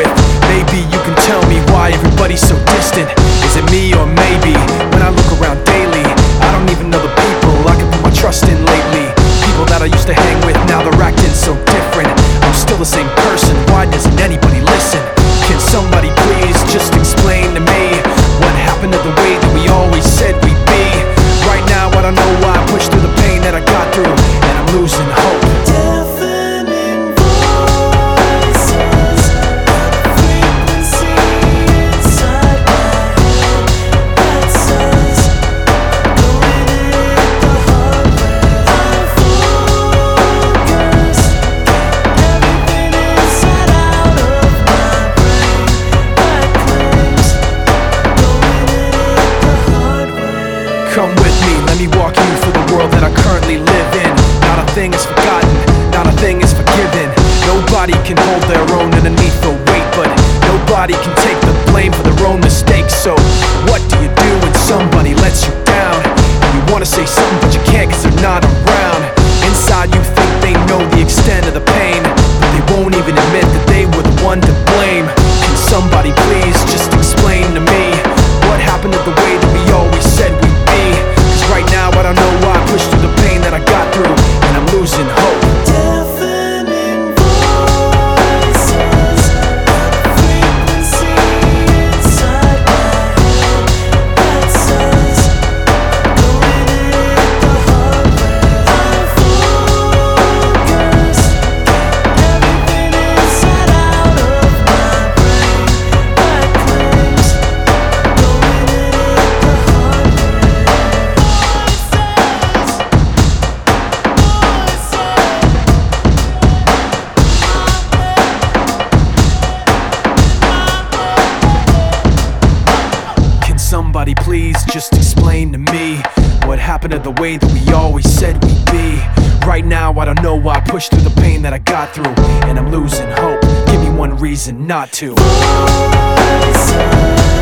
with. Maybe you can tell me why everybody's so distant. Is it me or maybe when I look around daily, I don't even know the people I can put my trust in lately. People that I used to hang with, now they're acting so different. I'm still the same person, why doesn't anybody listen? Can somebody please just explain to me what happened to the way that we always said we'd be? Right now I don't know why I pushed through the pain that I got through, and I'm losing hope. Come with me, let me walk you through the world that I currently live in. Not a thing is forgotten, not a thing is forgiven. Nobody can hold their own underneath the weight, but nobody can take the blame for their own mistakes. So what do you do when somebody lets you down? You wanna say something but you can't cause they're not around. Inside you think they know the extent of the pain, but they won't even admit that they were the one to blame. Can somebody please just explain to me what happened to the way that we always said we'd be? Cause right now I don't know why I pushed through the pain that I got through, and I'm losing hope. Somebody please just explain to me what happened to the way that we always said we'd be. Right now I don't know why I pushed through the pain that I got through, and I'm losing hope. Give me one reason not to.